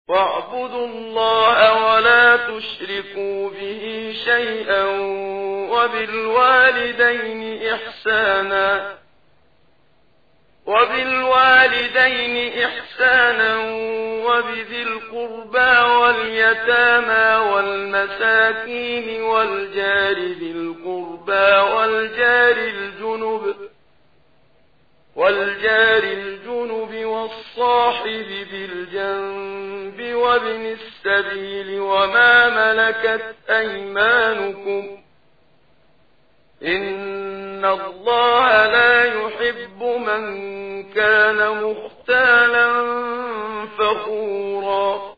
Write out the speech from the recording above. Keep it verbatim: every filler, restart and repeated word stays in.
واعبدوا الله ولا تشركوا به شيئا وبالوالدين إحسانا وبالوالدين إحسانا وبذي القربى واليتامى والمساكين والجار ذي القربى والجار الجنب والجار الجنب والصاحب بالجنب وابن السبيل وما ملكت أيمانكم إن الله لا يحب من كان مختالا فخورا